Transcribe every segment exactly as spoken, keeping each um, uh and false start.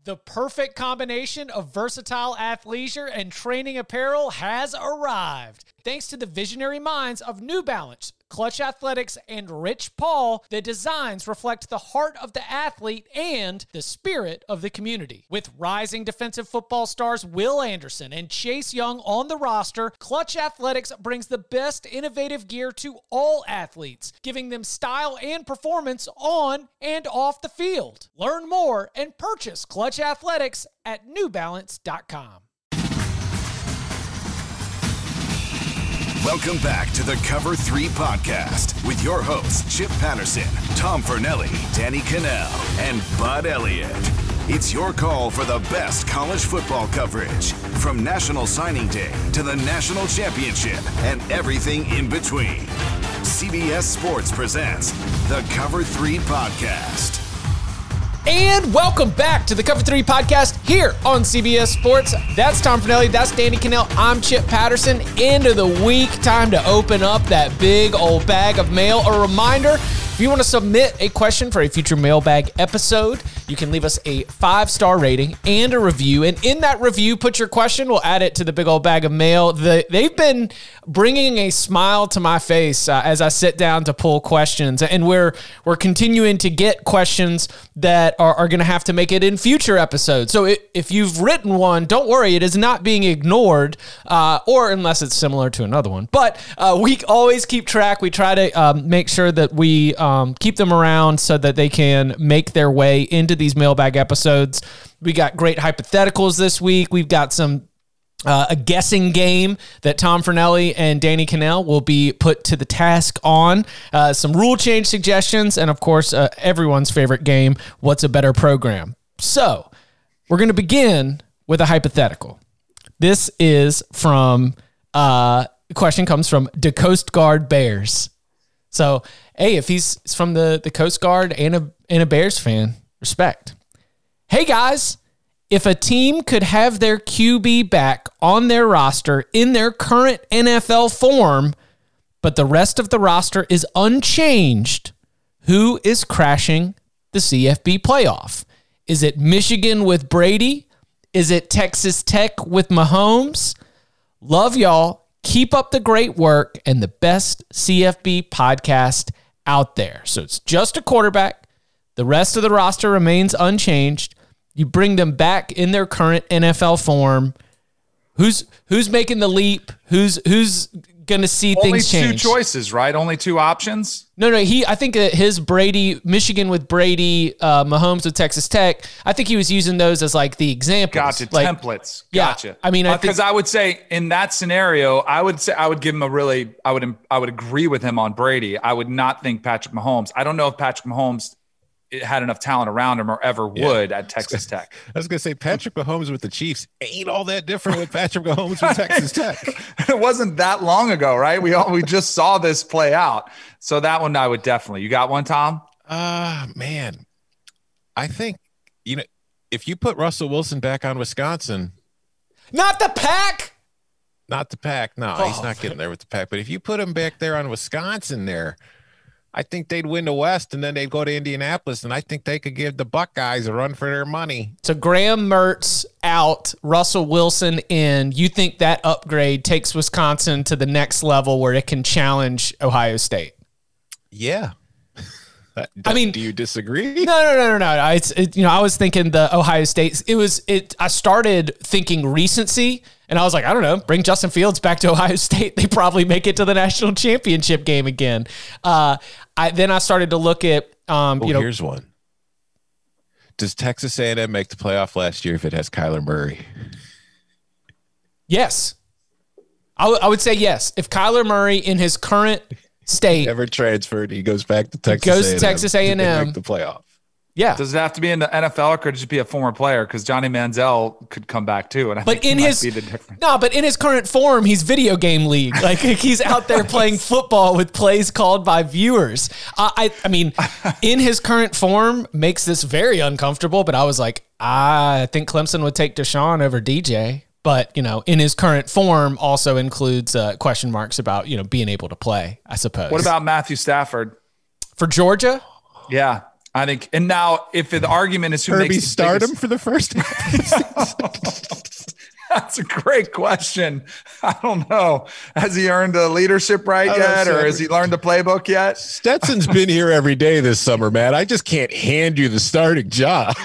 The perfect combination of versatile athleisure and training apparel has arrived. Thanks to the visionary minds of New Balance, Clutch Athletics, and Rich Paul, the designs reflect the heart of the athlete and the spirit of the community. With rising defensive football stars Will Anderson and Chase Young on the roster, Clutch Athletics brings the best innovative gear to all athletes, giving them style and performance on and off the field. Learn more and purchase Clutch Athletics at new balance dot com. Welcome back to the Cover three Podcast with your hosts, Chip Patterson, Tom Fornelli, Danny Cannell, and Bud Elliott. It's your call for the best college football coverage, from National Signing Day to the National Championship and everything in between. C B S Sports presents the Cover three Podcast. And welcome back to the Cover three Podcast here on C B S Sports. That's Tom Fornelli. That's Danny Cannell. I'm Chip Patterson. End of the week. Time to open up that big old bag of mail. A reminder, if you want to submit a question for a future mailbag episode, you can leave us a five-star rating and a review. And in that review, put your question. We'll add it to the big old bag of mail. The, they've been bringing a smile to my face uh, as I sit down to pull questions. And we're we're continuing to get questions that are, are going to have to make it in future episodes. So it, if you've written one, don't worry. It is not being ignored, uh, or unless it's similar to another one. But uh, we always keep track. We try to um, make sure that we um, keep them around so that they can make their way into these mailbag episodes. We got great hypotheticals this week. We've got some uh, a guessing game that Tom Fornelli and Danny Cannell will be put to the task on. Uh, some rule change suggestions, and of course, uh, everyone's favorite game, What's a Better Program? So we're going to begin with a hypothetical. This is from, uh, the question comes from the Coast Guard Bears. So, hey, if he's from the, the Coast Guard and a, and a Bears fan, respect. Hey, guys, if a team could have their Q B back on their roster in their current N F L form, but the rest of the roster is unchanged, who is crashing the C F B playoff? Is it Michigan with Brady? Is it Texas Tech with Mahomes? Love y'all. Keep up the great work and the best C F B podcast out there. So it's just a quarterback. The rest of the roster remains unchanged. You bring them back in their current N F L form. Who's who's making the leap? Who's who's going to see Only things change? Only two choices, right? Only two options? No, no. He, I think that his Brady, Michigan with Brady, uh, Mahomes with Texas Tech, I think he was using those as like the examples. Gotcha. Like, templates. Yeah, Gotcha. I mean, I because uh, I would say in that scenario, I would say I would give him a really, I would, I would agree with him on Brady. I would not think Patrick Mahomes. I don't know if Patrick Mahomes had enough talent around him or ever yeah. would at Texas Tech. I was going to say Patrick Mahomes with the Chiefs ain't all that different with Patrick Mahomes with Texas Tech. It wasn't that long ago, right? We all, we just saw this play out. So that one I would definitely. You got one, Tom? Uh, man, I think, you know, if you put Russell Wilson back on Wisconsin. Not the Pack. Not the Pack. No, oh, he's not getting there with the Pack. But if you put him back there on Wisconsin there, I think they'd win the West, and then they'd go to Indianapolis, and I think they could give the Buckeyes a run for their money. So Graham Mertz out, Russell Wilson in. You think that upgrade takes Wisconsin to the next level where it can challenge Ohio State? Yeah. I mean, do you disagree? No, no, no, no, no. It's it, you know, I was thinking the Ohio State. It was it. I started thinking recency, and I was like, I don't know, bring Justin Fields back to Ohio State. They probably make it to the national championship game again. Uh, I then I started to look at, um, oh, you know, here's one. Does Texas A and M make the playoff last year if it has Kyler Murray? Yes, I, w- I would say yes. If Kyler Murray in his current state never transferred, he goes back to Texas. He goes A and M, to Texas A and M. Make the playoff. Yeah. Does it have to be in the N F L or could it just be a former player? Because Johnny Manziel could come back too, and I but think in he his might be the difference. No, but in his current form, he's video game league. Like he's out there playing football with plays called by viewers. Uh, I, I mean, in his current form makes this very uncomfortable. But I was like, I think Clemson would take Deshaun over D J. But, you know, in his current form also includes uh, question marks about, you know, being able to play, I suppose. What about Matthew Stafford? For Georgia? Yeah. I think, and now if the argument is who Herbie makes start biggest, him for the first That's a great question. I don't know. Has he earned a leadership right yet, or has he learned the playbook yet? Stetson's been here every day this summer, man. I just can't hand you the starting job.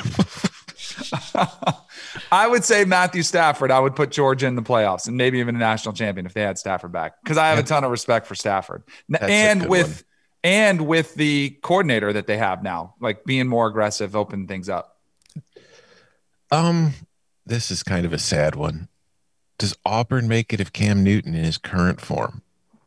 I would say Matthew Stafford. I would put Georgia in the playoffs and maybe even a national champion if they had Stafford back, because I have a ton of respect for Stafford. That's and with one. and with the coordinator that they have now, like being more aggressive, open things up. Um, this is kind of a sad one. Does Auburn make it if Cam Newton in his current form?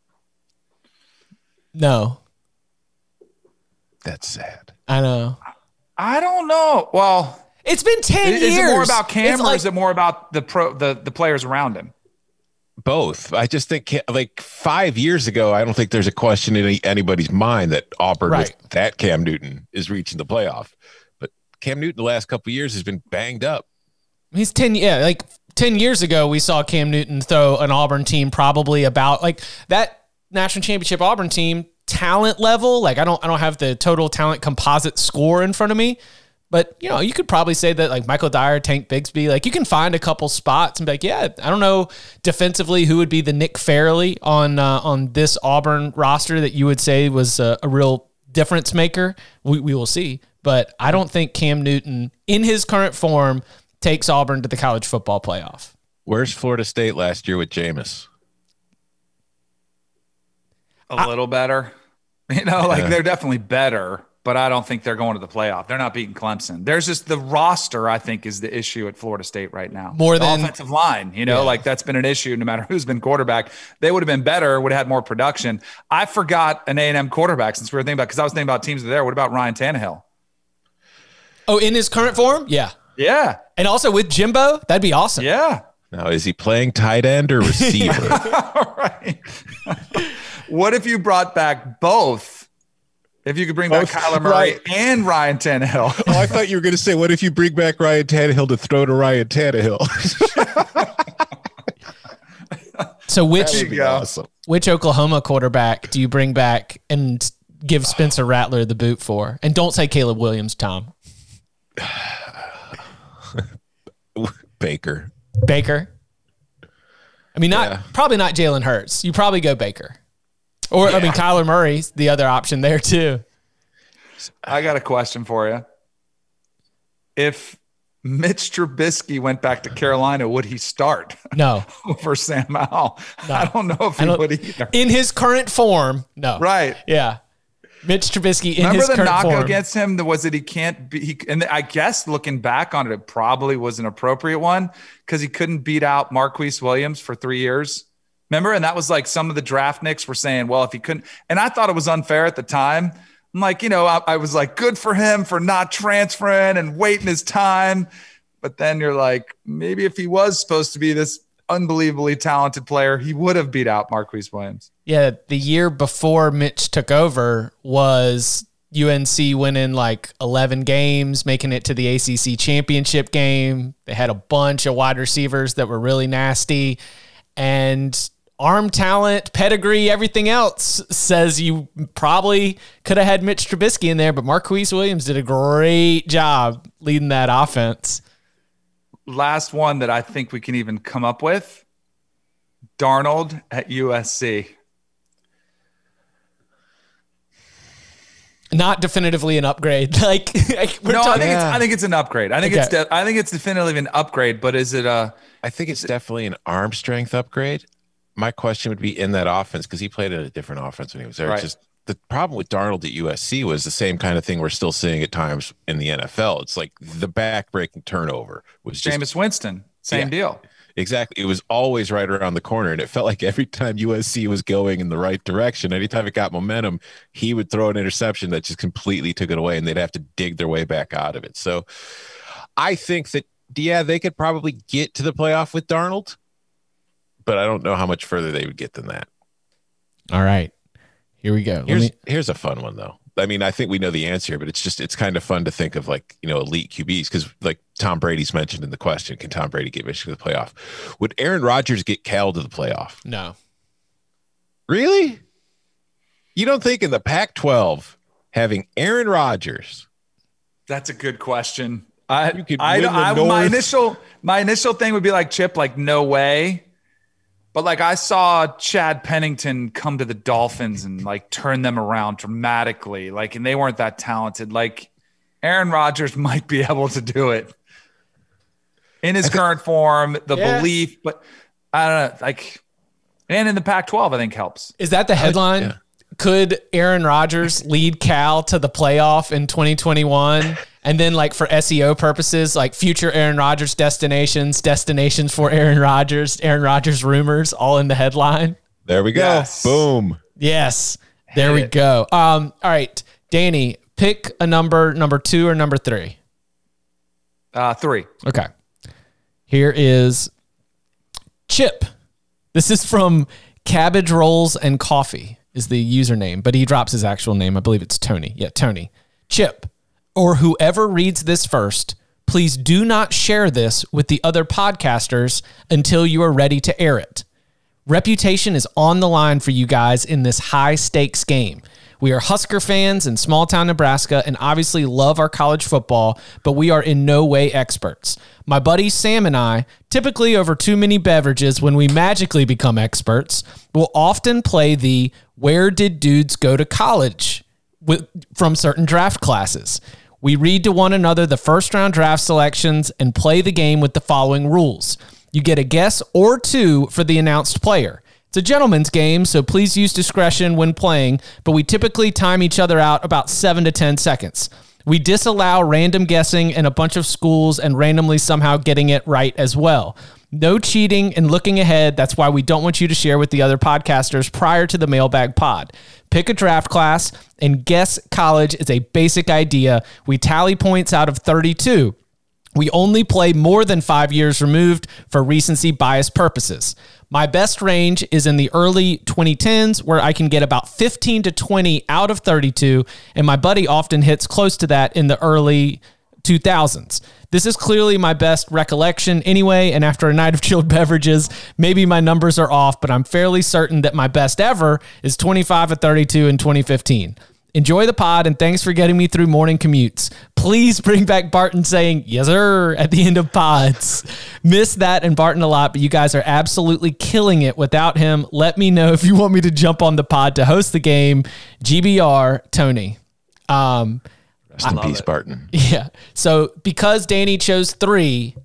No. That's sad. I know. I don't know. Well, it's been ten is years. Is it more about Cam, It's or like- is it more about the pro the, the players around him? Both. I just think Ca- like five years ago, I don't think there's a question in any, anybody's mind that Auburn Right. with that Cam Newton is reaching the playoff. But Cam Newton the last couple of years has been banged up. He's ten. Yeah, like ten years ago, we saw Cam Newton throw an Auburn team probably about like that national championship Auburn team talent level. Like I don't, I don't have the total talent composite score in front of me, but you know, you could probably say that like Michael Dyer, Tank Bigsby, like you can find a couple spots and be like, yeah, I don't know defensively who would be the Nick Fairley on uh, on this Auburn roster that you would say was a, a real difference maker. We we will see, but I don't think Cam Newton in his current form takes Auburn to the college football playoff. Where's Florida State last year with Jameis? A I, little better. You know, like Yeah. they're definitely better, but I don't think they're going to the playoff. They're not beating Clemson. There's just the roster, I think, is the issue at Florida State right now. More the than- offensive line, you know, Yeah. like that's been an issue no matter who's been quarterback. They would have been better, would have had more production. I forgot an A and M quarterback since we were thinking about, because I was thinking about teams that are there. What about Ryan Tannehill? Oh, in his current form? Yeah. Yeah. And also with Jimbo, that'd be awesome. Yeah. Now, is he playing tight end or receiver? All right. What if you brought back both? If you could bring Both, back Kyler Murray right. and Ryan Tannehill. Oh, I thought you were going to say, what if you bring back Ryan Tannehill to throw to Ryan Tannehill? So which There you go. Awesome. which Oklahoma quarterback do you bring back and give Spencer Rattler the boot for? And don't say Caleb Williams, Tom. Baker. Baker. I mean, not Yeah. probably not Jalen Hurts. You probably go Baker. Or I mean, Kyler Murray's the other option there too. I got a question for you. If Mitch Trubisky went back to Carolina, would he start No, over Sam Howell? No. I don't know if I he don't- would either. in his current form, no. Right. Yeah, Mitch Trubisky in Remember his the current knock form. against him? Was it he can't be? He, and I guess looking back on it, it probably was an appropriate one because he couldn't beat out Marquise Williams for three years. Remember? And that was like some of the draft nicks were saying, well, if he couldn't, and I thought it was unfair at the time. I'm like, you know, I, I was like, good for him for not transferring and waiting his time. But then you're like, maybe if he was supposed to be this unbelievably talented player, he would have beat out Marquise Williams. Yeah, the year before Mitch took over was U N C winning like eleven games, making it to the A C C championship game. They had a bunch of wide receivers that were really nasty, and arm talent, pedigree, everything else says you probably could have had Mitch Trubisky in there, but Marquise Williams did a great job leading that offense. Last one that I think we can even come up with, Darnold at U S C. Not definitively an upgrade. Like we're No, I talking, think Yeah. it's I think it's an upgrade. I think it's Okay. de- I think it's definitively an upgrade, but is it a I think it's definitely an arm strength upgrade. My question would be in that offense, because he played in a different offense when he was there. Right. It's just the problem with Darnold at U S C was the same kind of thing we're still seeing at times in the N F L. It's like the back-breaking turnover was just Jameis Winston? Same Yeah. deal. exactly. It was always right around the corner, and it felt like every time U S C was going in the right direction, anytime it got momentum, he would throw an interception that just completely took it away, and they'd have to dig their way back out of it. So I think that, yeah, they could probably get to the playoff with Darnold, but I don't know how much further they would get than that. all right, here we go. Let Here's me- here's a fun one though. I mean, I think we know the answer, but it's just it's kind of fun to think of, like, you know, elite Q Bs, because like Tom Brady's mentioned in the question, can Tom Brady get Michigan to the playoff? Would Aaron Rodgers get Cal to the playoff? no. Really? You don't think in the Pac twelve having Aaron Rodgers That's a good question. I, You could I, win the I, my North. initial, my initial thing would be like Chip, like no way. But like I saw Chad Pennington come to the Dolphins and like turn them around dramatically. Like, and they weren't that talented. Like Aaron Rodgers might be able to do it in his current form, the Yeah. belief, but I don't know, like, and in the Pac twelve, I think helps. Is that the headline? yeah. Could Aaron Rodgers lead Cal to the playoff in twenty twenty-one? And then, like, for S E O purposes, like future Aaron Rodgers destinations, destinations for Aaron Rodgers, Aaron Rodgers rumors, all in the headline. There we go. Yes. Boom. Yes. There Hit we it. go. Um, all right, Danny, pick a number, number two or number three. Uh, three. Okay. Here is Chip. This is from Cabbage Rolls and Coffee is the username, but he drops his actual name. I believe it's Tony. Yeah, Tony. Chip, or whoever reads this first, please do not share this with the other podcasters until you are ready to air it. Reputation is on the line for you guys in this high stakes game. We are Husker fans in small town Nebraska and obviously love our college football, but we are in no way experts. My buddy Sam and I, typically over too many beverages when we magically become experts, will often play the "Where did dudes go to college?" with, from certain draft classes. We read to one another the first round draft selections and play the game with the following rules. You get a guess or two for the announced player. It's a gentleman's game, so please use discretion when playing, but we typically time each other out about seven to ten seconds. We disallow random guessing and a bunch of schools and randomly somehow getting it right as well. No cheating and looking ahead. That's why we don't want you to share with the other podcasters prior to the mailbag pod. Pick a draft class and guess college is a basic idea. We tally points out of thirty-two. We only play more than five years removed for recency bias purposes. My best range is in the early twenty tens, where I can get about fifteen to twenty out of thirty-two, and my buddy often hits close to that in the early two thousands. This is clearly my best recollection anyway, and after a night of chilled beverages, maybe my numbers are off, but I'm fairly certain that my best ever is twenty-five of thirty-two in twenty fifteen. Enjoy the pod, and thanks for getting me through morning commutes. Please bring back Barton saying, yes, sir, at the end of pods. Miss that and Barton a lot, but you guys are absolutely killing it without him. Let me know if you want me to jump on the pod to host the game. G B R, Tony. Um, Rest in peace, Barton. yeah. So because Danny chose three,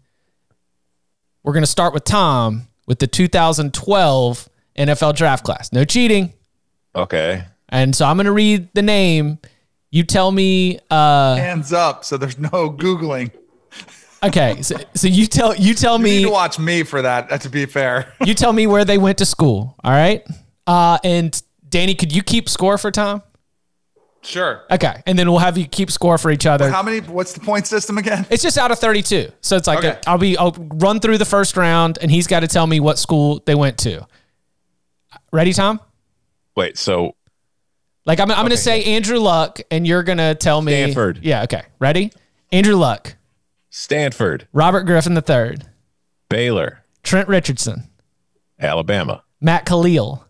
we're going to start with Tom with the two thousand twelve N F L draft class. No cheating. Okay. And so I'm going to read the name. You tell me. Uh, Hands up, so there's no Googling. okay. So, so you tell you tell You need me to watch me for that, to be fair. you tell me where they went to school. All right. Uh, and Danny, could you keep score for Tom? Sure. Okay. And then we'll have you keep score for each other. How many, what's the point system again? It's just out of thirty-two. So it's like, Okay. a, I'll be, I'll run through the first round and he's got to tell me what school they went to. Ready, Tom? Wait, so Like I'm, I'm going to say Andrew Luck and you're going to tell me. Stanford. Yeah. Okay. Ready? Andrew Luck, Stanford, Robert Griffin the third, Baylor, Trent Richardson, Alabama, Matt Khalil,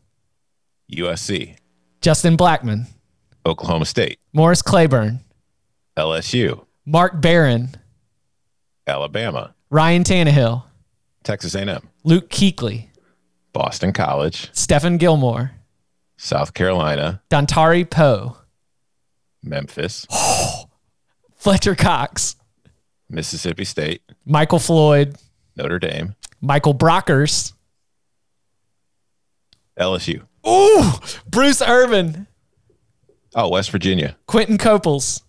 U S C, Justin Blackman, Oklahoma State, Morris Claiborne, L S U, Mark Barron, Alabama, Ryan Tannehill, Texas A and M, Luke Kuechly, Boston College, Stephen Gilmore, South Carolina, Dontari Poe, Memphis, Fletcher Cox, Mississippi State, Michael Floyd, Notre Dame, Michael Brockers, L S U. ooh, Bruce Irvin, Oh, West Virginia, Quentin Copels,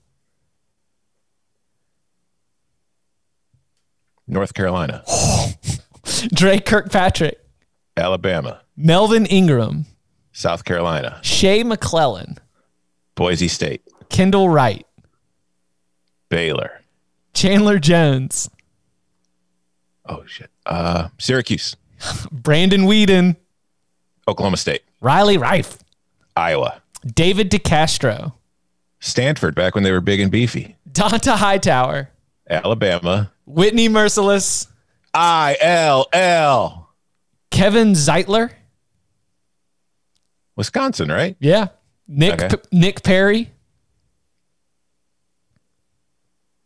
North Carolina, Drake Kirkpatrick, Alabama, Melvin Ingram, South Carolina, Shea McClellan, Boise State, Kendall Wright, Baylor. Chandler Jones, Oh shit. Uh, Syracuse, Brandon Whedon, Oklahoma State, Riley Reif, Iowa, David DeCastro, Stanford back when they were big and beefy, Donta Hightower, Alabama, Whitney Merciless, I L L, Kevin Zeitler, Wisconsin, right? yeah, Nick Okay. P- Nick Perry,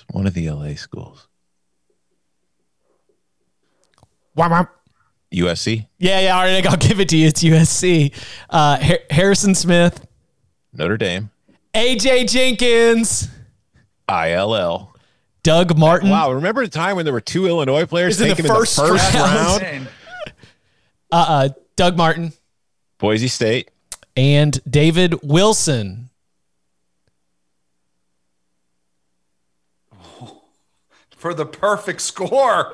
One of the L A schools. Wham, wham. U S C? Yeah, yeah. All right, I'll give it to you. It's U S C. Uh, Har- Harrison Smith. Notre Dame. A J Jenkins. I L L. Doug Martin. Wow, remember the time when there were two Illinois players Is it the taken first in the first round? round? Uh-uh. Doug Martin. Boise State. And David Wilson. For the perfect score.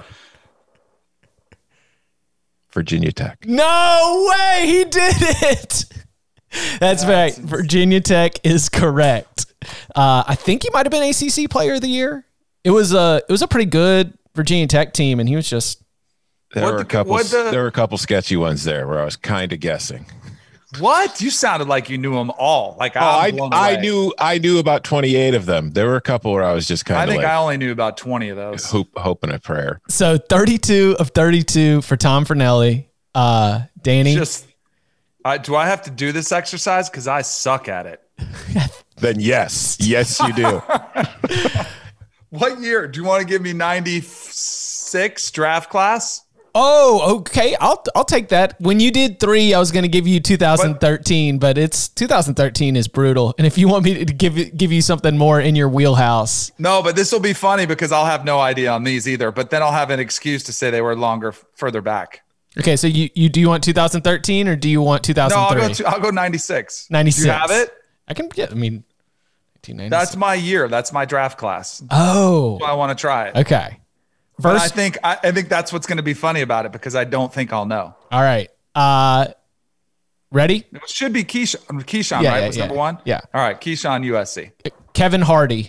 Virginia Tech. No way, he did it. That's right. Virginia Tech is correct. Uh, I think he might have been A C C Player of the Year. It was a it was a pretty good Virginia Tech team, and he was just. There What were the- a couple. what the- there were a couple sketchy ones there where I was kind of guessing. What? You sounded like you knew them all. Like Oh, I'm I blown I away. knew I knew about twenty-eight of them. There were a couple where I was just kind I of think like I only knew about twenty of those. hope, hoping a prayer. So thirty-two of thirty-two for Tom Fernelli. Uh, Danny. Just, I, do I have to do this exercise? Because I suck at it. Then yes, yes you do. What year? Do you want to give me ninety-six draft class? Oh, okay. I'll I'll take that. When you did three, I was going to give you two thousand thirteen, but it's two thousand thirteen is brutal. And if you want me to give it- give you something more in your wheelhouse, No, but this will be funny because I'll have no idea on these either. But then I'll have an excuse to say they were longer, further back. okay. So you, you do you want two thousand thirteen or do you want two No, thousand I'll three? go. To, I'll go ninety-six. ninety-six. Do you have it? I can get. I mean, nineteen ninety-six. That's my year. That's my draft class. oh. I want to try it. Okay. But I First. think I, I think that's what's going to be funny about it because I don't think I'll know. All right. Uh, ready? It should be Keyshawn. Keyshawn, Yeah, right? yeah, Was yeah. number one. Yeah. All right, Keyshawn, U S C. Kevin Hardy.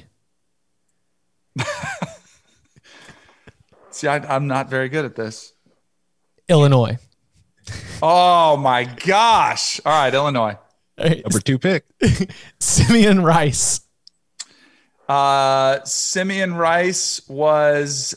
See, I, I'm not very good at this. Illinois. Oh my gosh! All right, Illinois. All right. Number two pick. Simeon Rice. Uh, Simeon Rice was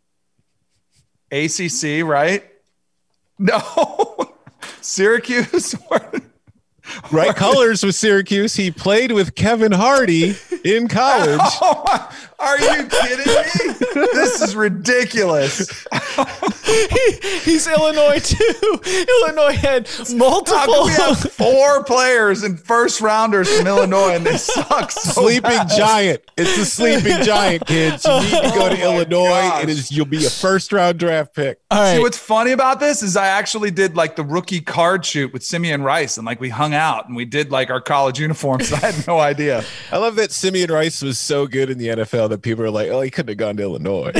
A C C, right? No, Syracuse. Right colors with Syracuse. He played with Kevin Hardy in college. Oh my, are you kidding me? This is ridiculous. He's Illinois too. Illinois had How can multiple. we have four players and first rounders from Illinois and they suck so Sleeping bad? giant. It's the sleeping giant, kids. You need to go to Oh my Illinois. gosh. It is. You'll be a first round draft pick. All See, right. what's funny about this is I actually did like the rookie card shoot with Simeon Rice and like we hung out and we did like our college uniforms. I had no idea. I love that Simeon Rice was so good in the N F L that people are like, oh, he couldn't have gone to Illinois.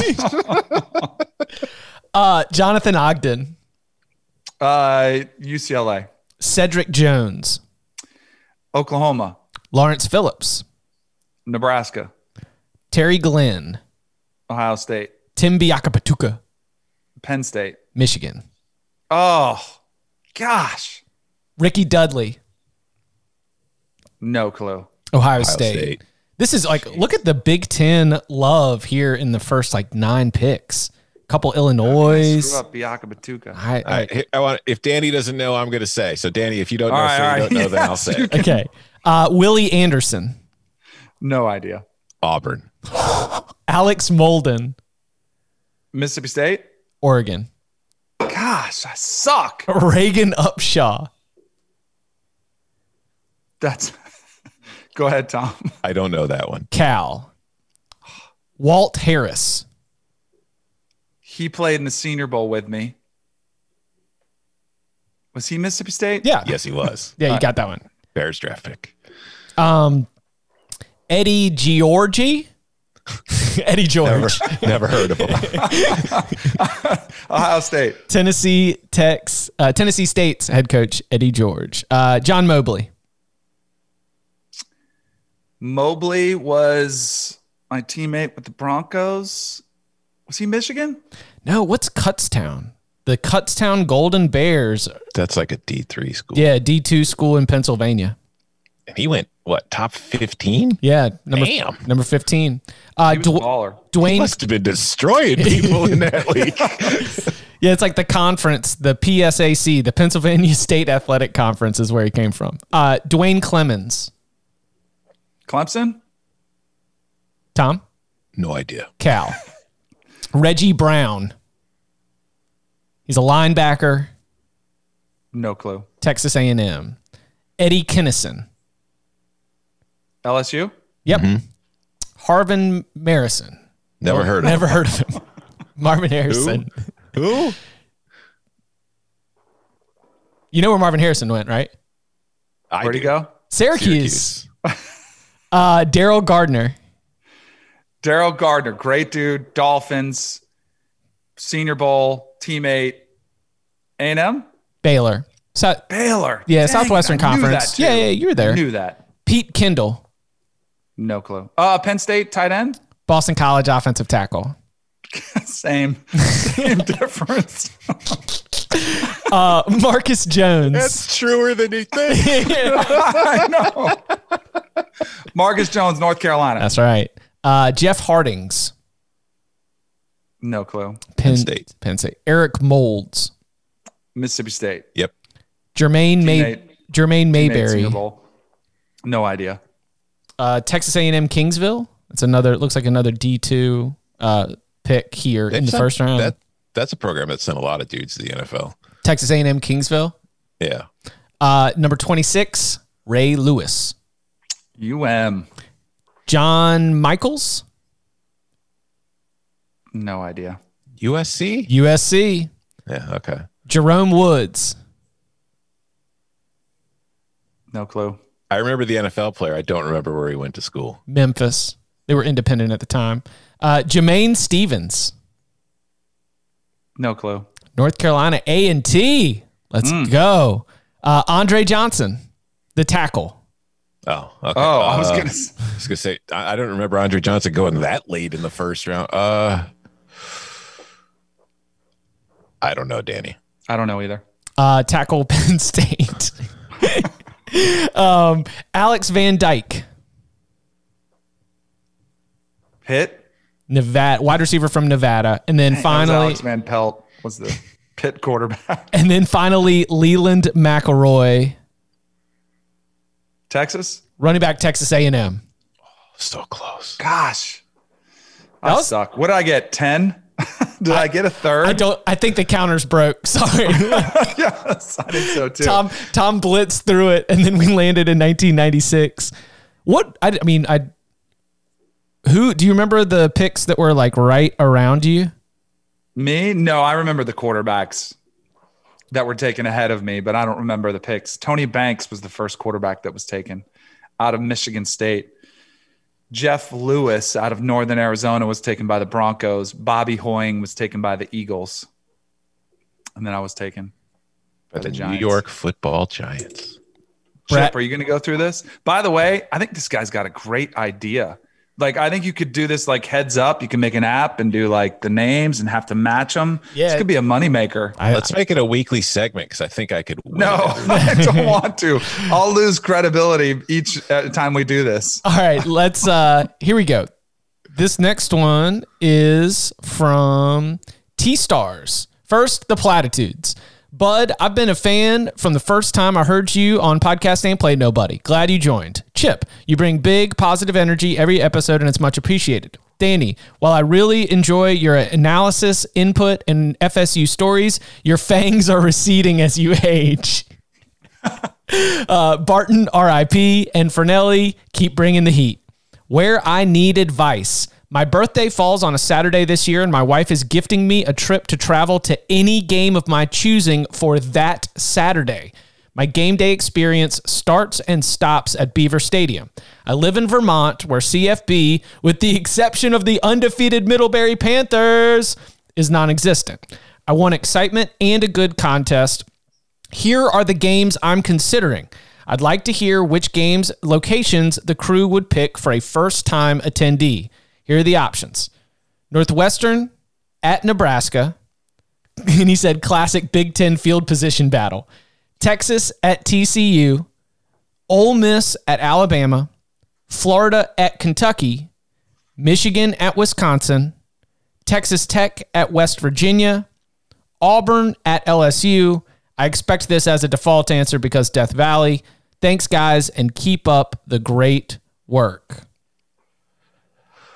Uh, Jonathan Ogden. Uh, U C L A, Cedric Jones. Oklahoma, Lawrence Phillips. Nebraska, Terry Glenn. Ohio State, Tim Biakapatuka. Penn State. Michigan. Oh, gosh. Ricky Dudley. No clue. Ohio, Ohio State. State. This is like, look at the Big Ten love here in the first like nine picks. Couple Illinois. Screw up Biaka Batuka. I, All right, here- I want. If Danny doesn't know, I'm going to say. So, Danny, if you don't know, All right, so you all right. don't know, then I'll Yes, say. you it. okay. Uh, Willie Anderson. No idea. Auburn. Alex Molden. Mississippi State. Oregon. Gosh, I suck. Reagan Upshaw. That's. Go ahead, Tom. I don't know that one. Cal. Walt Harris. He played in the Senior Bowl with me. Was he Mississippi State? Yeah. Yes, he was. Yeah, you got that one. Bears draft pick. Um, Eddie Georgie. Eddie George. Never, never heard of him. Ohio State. Tennessee Tech's, uh, Tennessee State's head coach, Eddie George. Uh, John Mobley. Mobley was my teammate with the Broncos. Was he Michigan? No, what's Kutztown? The Kutztown Golden Bears. That's like a D three school. Yeah, D two school in Pennsylvania. And he went, what, top fifteen? Yeah, number Damn. number fifteen. Uh, He was a Dw- baller. He Dwayne. must have been destroying people in that league. Yeah, it's like the conference, the P S A C, the Pennsylvania State Athletic Conference is where he came from. Uh, Dwayne Clemens. Clemson? Tom? No idea. Cal. Reggie Brown. He's a linebacker. No clue. Texas A and M. Eddie Kinnison. L S U? Yep. Mm-hmm. Harvin Marison. Never well, heard of never him. heard of him. Marvin Harrison. Who? Who? You know where Marvin Harrison went, right? I Where'd do. he go? Syracuse. uh, Daryl Gardner. Daryl Gardner, great dude. Dolphins, Senior Bowl, teammate. A and M? Baylor. So, Baylor. Yeah, Dang, Southwestern I knew Conference. that too. Yeah, yeah, you were there. I knew that. Pete Kendall. No clue. Uh, Penn State tight end? Boston College offensive tackle. Same. Same difference. uh, Marcus Jones. That's truer than you think. I know. Marcus Jones, North Carolina. That's right. Uh, Jeff Hardings. No clue. Penn, Penn State. Penn State. Eric Molds. Mississippi State. Yep. Jermaine May. Teammate- Jermaine Teammate Mayberry. Senior Bowl. No idea. Uh, Texas A and M Kingsville. It's another. It looks like another D two uh, pick here They in the sent- first round. That, that's a program that sent a lot of dudes to the N F L. Texas A and M Kingsville. Yeah. Uh, number twenty-six, Ray Lewis. U M. John Michaels, No idea. U S C? U S C. Yeah, okay. Jerome Woods. No clue. I remember the N F L player. I don't remember where he went to school. Memphis. They were independent at the time. Uh, Jermaine Stevens. No clue. North Carolina A and T. Let's Mm. go. Uh, Andre Johnson, the tackle. Oh, okay. Oh, I was Uh, gonna. I was gonna say I, I don't remember Andre Johnson going that late in the first round. Uh, I don't know, Danny. I don't know either. Uh, tackle Penn State. um, Alex Van Dyke, Pitt. Nevada, wide receiver from Nevada, and then That was finally, Alex Van Pelt was the Pitt quarterback. and then finally, Leland McElroy, Texas. running back, Texas A and M. So close. Gosh, I That was- suck. What did I get? ten? Did I, get a third? I don't. I think the counters broke. Sorry, Yes, I think so too. Tom. Tom blitzed through it, and then we landed in nineteen ninety-six. What? I, I mean, I. Who do you remember the picks that were like right around you? Me? No, I remember the quarterbacks that were taken ahead of me, but I don't remember the picks. Tony Banks was the first quarterback that was taken out of Michigan State. Jeff Lewis out of Northern Arizona was taken by the Broncos. Bobby Hoying was taken by the Eagles. And then I was taken by By the the New Giants. York Football Giants. Brett- Chip, are you going to go through this? By the way, I think this guy's got a great idea. Like, I think you could do this like heads up. You can make an app and do like the names and have to match them. Yeah. This could be a moneymaker. I, Let's make it a weekly segment because I think I could win. No, it. I don't want to. I'll lose credibility each uh, time we do this. All right, let's uh here we go. This next one is from T-Stars. First, the platitudes. Bud, I've been a fan from the first time I heard you on Podcast Ain't Played Nobody. Glad you joined. Chip, you bring big positive energy every episode and it's much appreciated. Danny, while I really enjoy your analysis, input, and F S U stories, your fangs are receding as you age. Uh, Barton, R I P, and Fernelli, keep bringing the heat. Where I need advice. My birthday falls on a Saturday this year, and my wife is gifting me a trip to travel to any game of my choosing for that Saturday. My game day experience starts and stops at Beaver Stadium. I live in Vermont, where C F B, with the exception of the undefeated Middlebury Panthers, is non-existent. I want excitement and a good contest. Here are the games I'm considering. I'd like to hear which games locations the crew would pick for a first-time attendee. Here are the options. Northwestern at Nebraska. And he said classic Big Ten field position battle. Texas at T C U. Ole Miss at Alabama. Florida at Kentucky. Michigan at Wisconsin. Texas Tech at West Virginia. Auburn at L S U. I expect this as a default answer because Death Valley. Thanks, guys, and keep up the great work.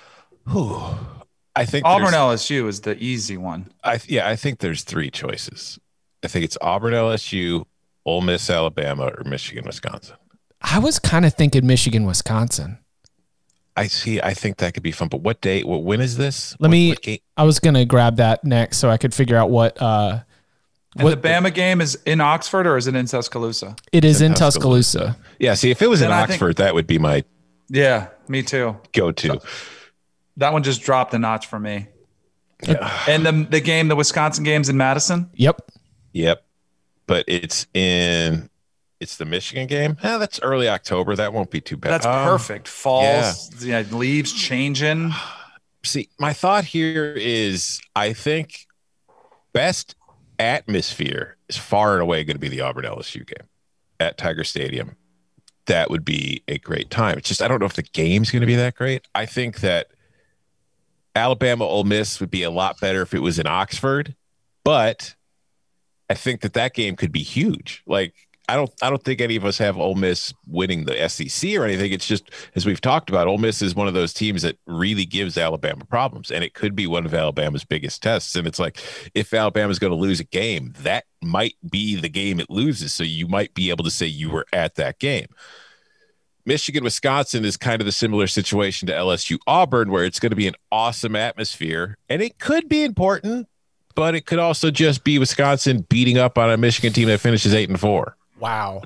Whew. I think Auburn there's- L S U is the easy one. I yeah, I think there's three choices. I think it's Auburn, L S U, Ole Miss, Alabama, or Michigan, Wisconsin. I was kind of thinking Michigan, Wisconsin. I see. I think that could be fun. But what date? What when is this? Let What- me. what game? I was gonna grab that next so I could figure out what. Uh, And what the Bama game is in Oxford or is it in Tuscaloosa? it is in in Tuscaloosa. Tuscaloosa. Yeah. See, if it was in Then I think- Oxford, that would be my Yeah, me too. go-to. That one just dropped a notch for me. And the the game, the Wisconsin game's in Madison. Yep. Yep. But it's in. It's the Michigan game. Eh, that's early October. That won't be too bad. That's Um, perfect. Falls, yeah. leaves changing. See, my thought here is I think best atmosphere is far and away going to be the Auburn L S U game at Tiger Stadium. That would be a great time. It's just I don't know if the game's going to be that great. I think that Alabama Ole Miss would be a lot better if it was in Oxford, but I think that that game could be huge. Like I don't I don't think any of us have Ole Miss winning the S E C or anything. It's just, as we've talked about, Ole Miss is one of those teams that really gives Alabama problems, and it could be one of Alabama's biggest tests. And it's like, if Alabama's going to lose a game, that might be the game it loses. So you might be able to say you were at that game. Michigan, Wisconsin is kind of the similar situation to L S U Auburn, where it's going to be an awesome atmosphere, and it could be important, but it could also just be Wisconsin beating up on a Michigan team that finishes eight and four. Wow.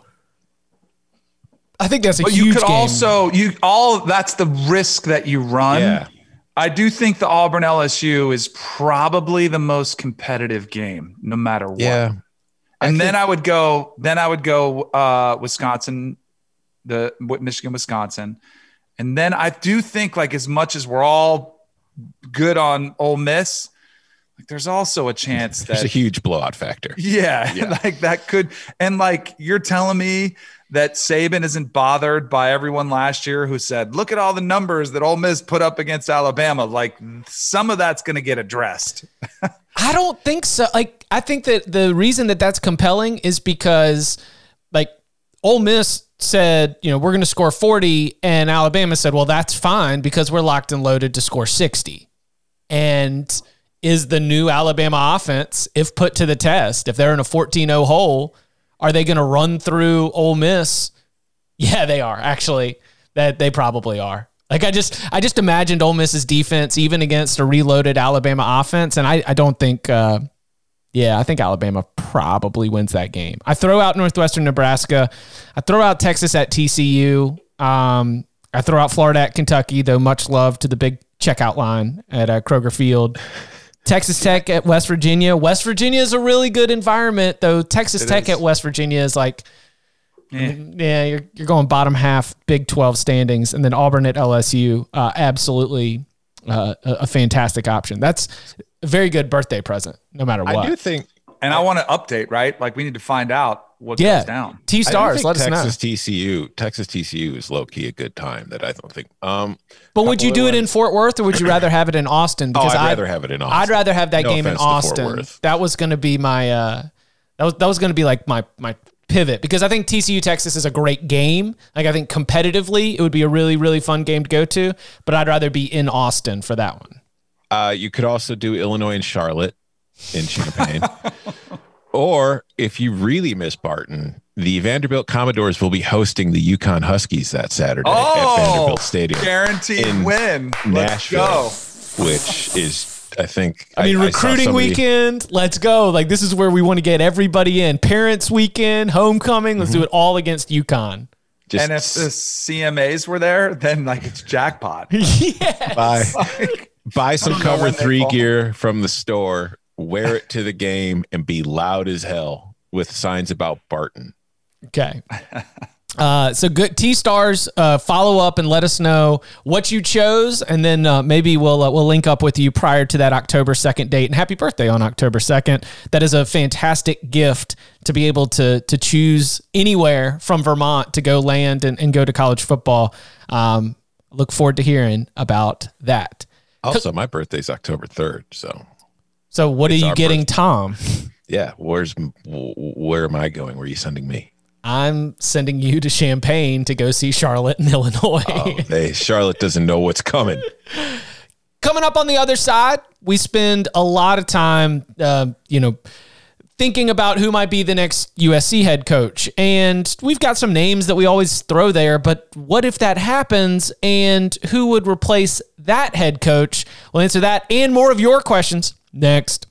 I think that's a But huge you could game. also you all that's the risk that you run. Yeah. I do think the Auburn L S U is probably the most competitive game, no matter what. Yeah. And I then think- I would go, then I would go uh, Wisconsin, the Michigan, Wisconsin. And then I do think, like, as much as we're all good on Ole Miss, like, there's also a chance There's that a huge blowout factor. yeah, Yeah. like that could, and like you're telling me that Saban isn't bothered by everyone last year who said, look at all the numbers that Ole Miss put up against Alabama. Like, some of that's going to get addressed. I don't think so. Like, I think that the reason that that's compelling is because, like, Ole Miss said, you know, we're going to score forty, and Alabama said, well, that's fine because we're locked and loaded to score sixty. And is the new Alabama offense, if put to the test, if they're in a fourteen oh hole, are they going to run through Ole Miss? Yeah, they are, actually. That they probably are. Like, I just I just imagined Ole Miss's defense even against a reloaded Alabama offense, and I, I don't think uh, yeah, I think Alabama probably wins that game. I throw out Northwestern Nebraska. I throw out Texas at T C U. Um, I throw out Florida at Kentucky, though much love to the big checkout line at uh, Kroger Field. Texas Tech at West Virginia. West Virginia is a really good environment, though Texas It Tech is. at West Virginia is like, Eh. yeah, you're, you're going bottom half Big twelve standings, and then Auburn at L S U, uh, absolutely uh, a, a fantastic option. That's a very good birthday present, no matter what. I do think And I want to update, right? Like, we need to find out what yeah, goes down. T I do stars, think let us Texas know. T C U, Texas T C U is low key a good time. That I don't think. Um, But would you couple do of it in ones. Fort Worth, or would you rather have it in Austin? Oh, I'd rather have it in Austin. I'd rather have that No game in offense to Fort Austin. Worth. That was going to be my uh, that was that was going to be like my my pivot, because I think T C U Texas is a great game. Like, I think competitively it would be a really really fun game to go to, but I'd rather be in Austin for that one. Uh, you could also do Illinois and Charlotte in Champaign. Or if you really miss Barton, the Vanderbilt Commodores will be hosting the Yukon Huskies that Saturday at Oh, Vanderbilt Stadium, Guaranteed in win. Let's Nashville, go. which is, I think, I mean, saw recruiting somebody- weekend, let's go. Like, this is where we want to get everybody in. Parents weekend, homecoming, let's do it all against UConn. Just And if the C M As were there, then like it's jackpot. Yeah. buy, Like, buy some I don't know cover when they three fall. gear from the store, wear it to the game, and be loud as hell with signs about Barton. Okay. Uh, so good T stars, uh, follow up and let us know what you chose. And then, uh, maybe we'll, uh, we'll link up with you prior to that October second date, and happy birthday on October second. That is a fantastic gift to be able to, to choose anywhere from Vermont to go land and, and go to college football. Um, look forward to hearing about that. Also, my birthday's October third, so So what It's are you our getting, birthday. Tom? yeah. Where's where am I going? Where are you sending me? I'm sending you to Champaign to go see Charlotte in Illinois. Oh, they Charlotte doesn't know what's coming. Coming up on the other side, we spend a lot of time, uh, you know, thinking about who might be the next U S C head coach. And we've got some names that we always throw there, but what if that happens and who would replace that head coach? We'll answer that and more of your questions next.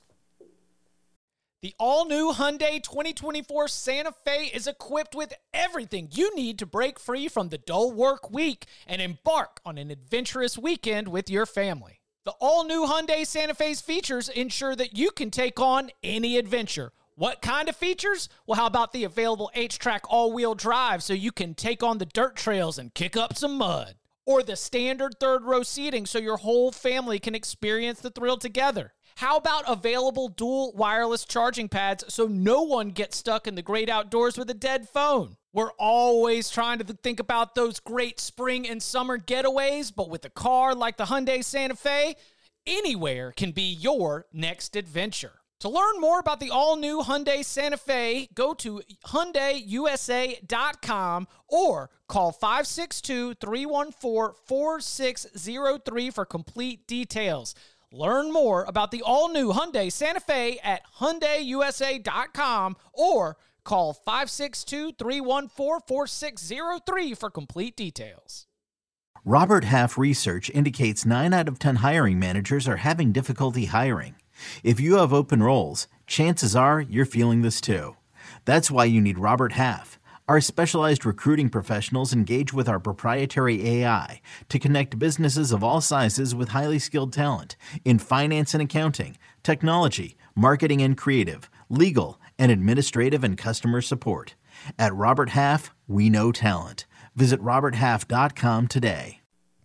The all-new Hyundai twenty twenty-four Santa Fe is equipped with everything you need to break free from the dull work week and embark on an adventurous weekend with your family. The all-new Hyundai Santa Fe's features ensure that you can take on any adventure. What kind of features? Well, how about the available H-Track all-wheel drive so you can take on the dirt trails and kick up some mud? Or the standard third-row seating so your whole family can experience the thrill together? How about available dual wireless charging pads so no one gets stuck in the great outdoors with a dead phone? We're always trying to think about those great spring and summer getaways, but with a car like the Hyundai Santa Fe, anywhere can be your next adventure. To learn more about the all-new Hyundai Santa Fe, go to Hyundai U S A dot com or call five six two, three one four, four six zero three for complete details. Learn more about the all-new Hyundai Santa Fe at Hyundai U S A dot com or call five six two, three one four, four six zero three for complete details. Robert Half research indicates nine out of ten hiring managers are having difficulty hiring. If you have open roles, chances are you're feeling this too. That's why you need Robert Half. Our specialized recruiting professionals engage with our proprietary A I to connect businesses of all sizes with highly skilled talent in finance and accounting, technology, marketing and creative, legal, and administrative and customer support. At Robert Half, we know talent. Visit robert half dot com today.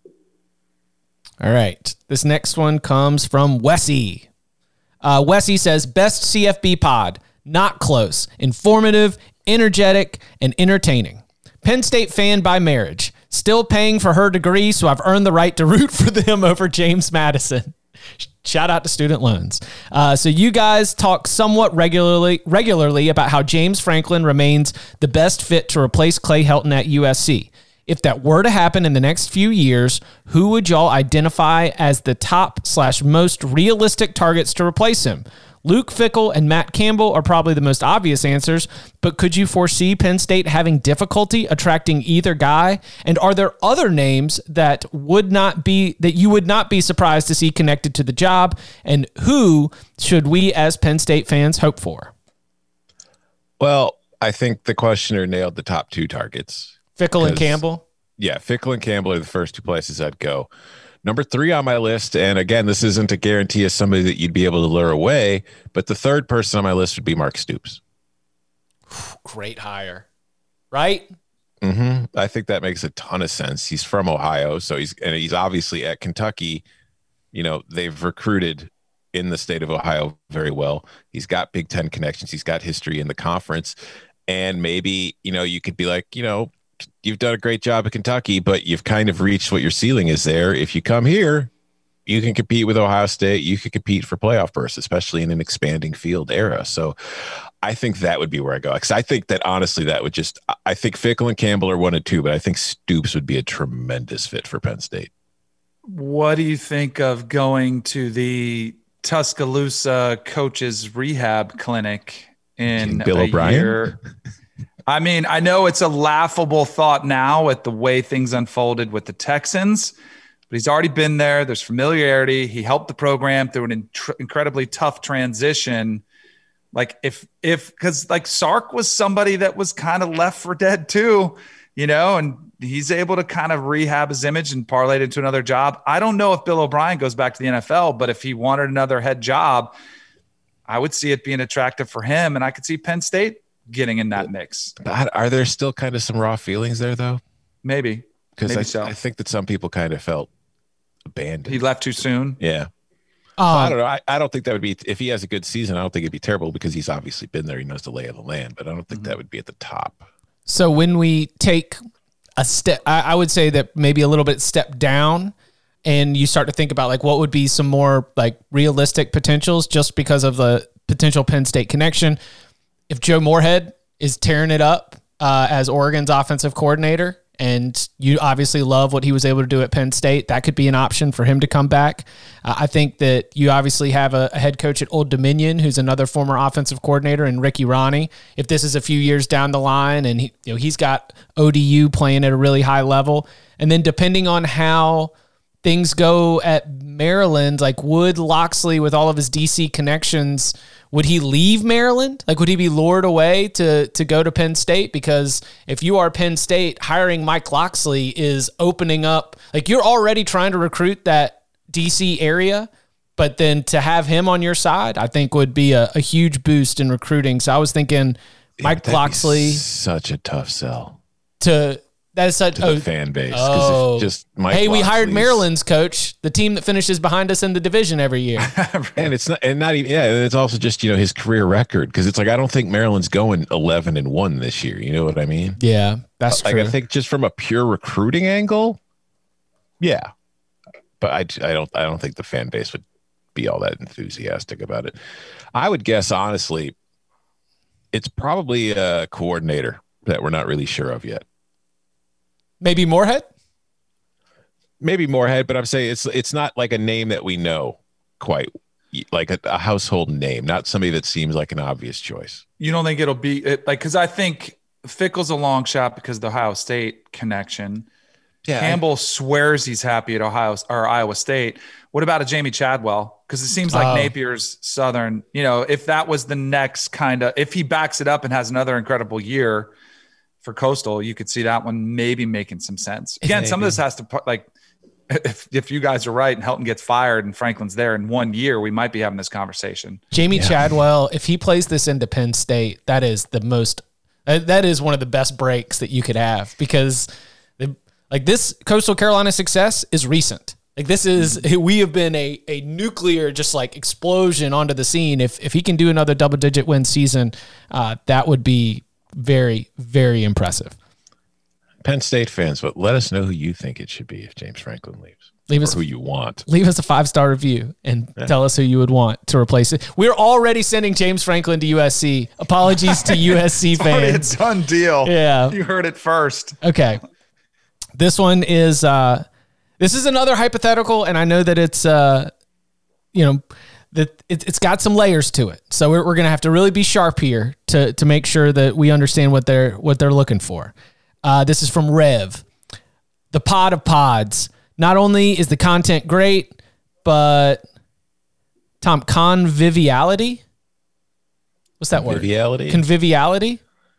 All right. This next one comes from Wessie. Uh, Wessie says, best C F B pod, not close, informative, energetic, and entertaining. Penn State fan by marriage. Still paying for her degree, so I've earned the right to root for them over James Madison. Shout out to student loans. Uh, so you guys talk somewhat regularly regularly about how James Franklin remains the best fit to replace Clay Helton at U S C. If that were to happen in the next few years, who would y'all identify as the top slash most realistic targets to replace him? Luke Fickell and Matt Campbell are probably the most obvious answers, but could you foresee Penn State having difficulty attracting either guy? And are there other names that would not be that you would not be surprised to see connected to the job? And who should we as Penn State fans hope for? Well, I think the questioner nailed the top two targets. Fickell and Campbell? Yeah, Fickell and Campbell are the first two places I'd go. Number three on my list, and again, this isn't a guarantee of somebody that you'd be able to lure away, but the third person on my list would be Mark Stoops. Great hire, right? Mm-hmm. I think that makes a ton of sense. He's from Ohio, so he's and he's obviously at Kentucky. You know, they've recruited in the state of Ohio very well. He's got Big Ten connections. He's got history in the conference, and maybe, you know, you could be like, you know, you've done a great job at Kentucky, but you've kind of reached what your ceiling is there. If you come here, you can compete with Ohio State. You can compete for playoff berths, especially in an expanding field era. So I think that would be where I go. Because I think that, honestly, that would just – I think Fickell and Campbell are one and two, but I think Stoops would be a tremendous fit for Penn State. What do you think of going to the Tuscaloosa coaches rehab clinic in Bill a O'Brien? year? I mean, I know it's a laughable thought now with the way things unfolded with the Texans, but he's already been there. There's familiarity. He helped the program through an in- incredibly tough transition. Like if, if, because like Sark was somebody that was kind of left for dead too, you know, and he's able to kind of rehab his image and parlay it into another job. I don't know if Bill O'Brien goes back to the N F L, but if he wanted another head job, I would see it being attractive for him. And I could see Penn State getting in that mix. Are there still kind of some raw feelings there, though? Maybe. Because I, so. I think that some people kind of felt abandoned. He left too soon. Yeah. Um, I don't know. I, I don't think that would be – if he has a good season, I don't think it'd be terrible because he's obviously been there. He knows the lay of the land. But I don't think mm-hmm. that would be at the top. So when we take a step – I would say that maybe a little bit step down and you start to think about like what would be some more like realistic potentials just because of the potential Penn State connection – if Joe Moorhead is tearing it up uh, as Oregon's offensive coordinator and you obviously love what he was able to do at Penn State. That could be an option for him to come back. Uh, I think that you obviously have a, a head coach at Old Dominion who's another former offensive coordinator, and Ricky Ronnie. If this is a few years down the line and he, you know, he's got O D U playing at a really high level, and then depending on how things go at Maryland, like would Loxley, with all of his D C connections, would he leave Maryland? Like, would he be lured away to to go to Penn State? Because if you are Penn State, hiring Mike Loxley is opening up, like you're already trying to recruit that D C area, but then to have him on your side, I think would be a, a huge boost in recruiting. So I was thinking Mike yeah, Loxley. Such a tough sell To that is such to oh, the fan base. Oh, just Mike hey, we hired Loxley's- Maryland's coach, the team that finishes behind us in the division every year. and it's not, and not even, yeah. And it's also just, you know, his career record. Cause it's like, I don't think Maryland's going eleven and one this year. You know what I mean? Yeah, that's Like, true. I think just from a pure recruiting angle. Yeah. But I, I don't, I don't think the fan base would be all that enthusiastic about it. I would guess, honestly, it's probably a coordinator that we're not really sure of yet. Maybe Moorhead? Maybe Moorhead, but I'm saying it's it's not like a name that we know quite, like a, a household name, not somebody that seems like an obvious choice. You don't think it'll be it, like, because I think Fickle's a long shot because of the Ohio State connection. Yeah, Campbell swears he's happy at Ohio or Iowa State. What about a Jamie Chadwell? Because it seems like Oh. Napier's Southern, you know, if that was the next kind of, if he backs it up and has another incredible year for Coastal, you could see that one maybe making some sense. Again, Maybe. some of this has to, like, if if you guys are right and Helton gets fired and Franklin's there in one year, we might be having this conversation. Jamie Chadwell, if he plays this into Penn State, that is the most, uh, that is one of the best breaks that you could have, because the, like this Coastal Carolina success is recent. Like this is, we have been a, a nuclear, just like explosion onto the scene. If, if he can do another double digit win season, uh, that would be very, very impressive. Penn State fans, but let us know who you think it should be if James Franklin leaves. Leave or us who you want. Leave us a five-star review and yeah. tell us who you would want to replace it. We're already sending James Franklin to U S C. Apologies to U S C it's fans. It's already a done deal. Yeah. You heard it first. Okay. This one is, uh, this is another hypothetical, and I know that it's, uh, you know, that it, it's got some layers to it. So we're, we're going to have to really be sharp here to, to make sure that we understand what they're, what they're looking for. Uh, this is from Rev, the pod of pods. Not only is the content great, but Tom, conviviality. What's that word? Conviviality. Conviviality.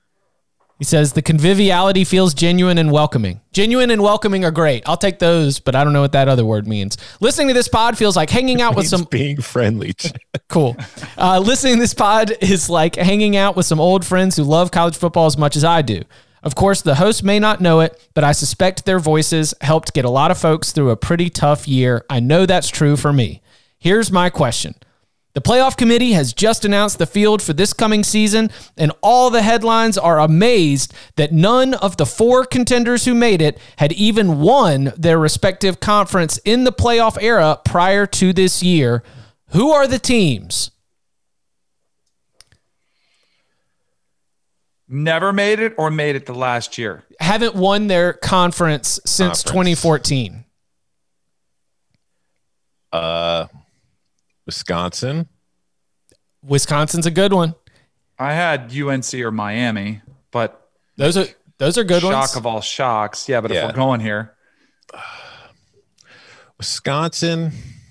He says the conviviality feels genuine and welcoming. Genuine and welcoming are great. I'll take those, but I don't know what that other word means. Listening to this pod feels like hanging out with some being friendly. Cool. Uh, listening to this pod is like hanging out with some old friends who love college football as much as I do. Of course, the hosts may not know it, but I suspect their voices helped get a lot of folks through a pretty tough year. I know that's true for me. Here's my question. The playoff committee has just announced the field for this coming season, and all the headlines are amazed that none of the four contenders who made it had even won their respective conference in the playoff era prior to this year. Who are the teams? Never made it or made it the last year? Haven't won their conference since Conference. twenty fourteen. Uh, Wisconsin. Wisconsin's a good one. I had U N C or Miami, but Those are those are good shock ones. of all shocks. Yeah, but Yeah. if we're going here, Wisconsin.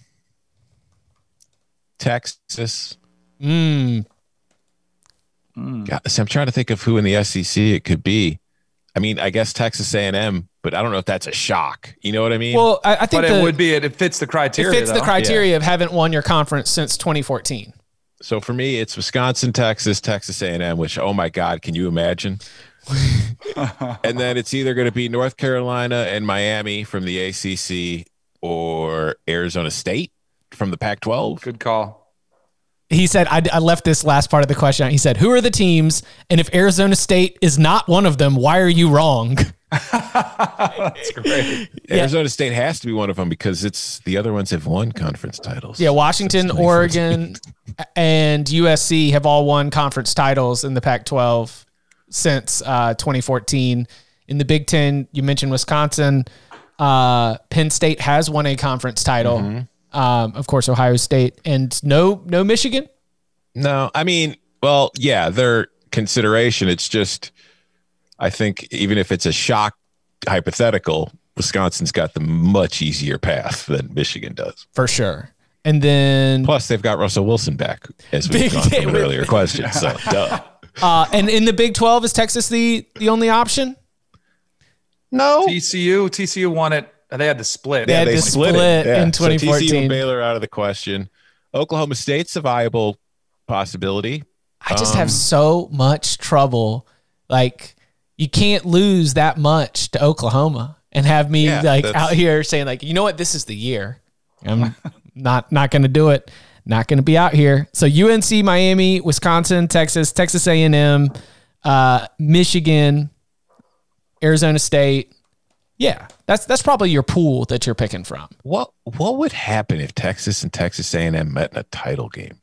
Texas. Mm, God, so I'm trying to think of who in the S E C it could be. I mean, I guess Texas A and M, but I don't know if that's a shock. You know what I mean? well, I, I think but the, it would be it. It fits the it criteria. fits the though. criteria of haven't won your conference since twenty fourteen. So for me, it's Wisconsin, Texas, Texas A and M, which, oh my God, can you imagine? And then it's either going to be North Carolina and Miami from the A C C or Arizona State from the Pac twelve. Good call. He said, I, I left this last part of the question out. He said, who are the teams? And if Arizona State is not one of them, why are you wrong? That's great. Yeah. Arizona State has to be one of them because it's the other ones have won conference titles. Yeah, Washington, Since Oregon, and U S C have all won conference titles in the Pac twelve since uh, twenty fourteen. In the Big Ten, you mentioned Wisconsin. Uh, Penn State has won a conference title. Mm-hmm. Um, of course, Ohio State, and no, no Michigan. No, I mean, well, yeah, they're consideration. It's just, I think even if it's a shock hypothetical, Wisconsin's got the much easier path than Michigan does. For sure. And then plus they've got Russell Wilson back, as we've gone from an earlier question. So duh. Uh, and in the Big twelve, is Texas the, the only option? No. T C U, T C U won it. They had to split. They yeah, had they to split, split it. Yeah. in twenty fourteen. So T C U and Baylor out of the question. Oklahoma State's a viable possibility. I just um, have so much trouble. Like, you can't lose that much to Oklahoma and have me yeah, like out here saying like, you know what, this is the year. I'm not not going to do it. Not going to be out here. So U N C, Miami, Wisconsin, Texas, Texas A and M, uh, Michigan, Arizona State. Yeah, that's that's probably your pool that you're picking from. What what would happen if Texas and Texas A and M met in a title game?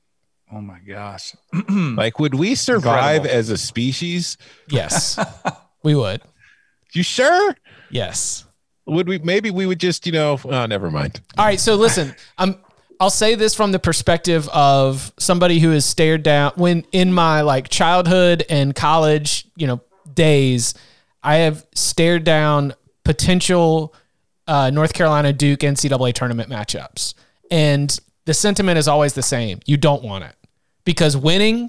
Oh my gosh! Like, would we survive Incredible. as a species? Yes, we would. You sure? Yes. Would we? Maybe we would just, you know. Oh, never mind. All right. So listen, I'm. I'll say this from the perspective of somebody who has stared down when in my like childhood and college, you know, days, I have stared down potential uh, North Carolina Duke N C double A tournament matchups, and the sentiment is always the same. You don't want it because winning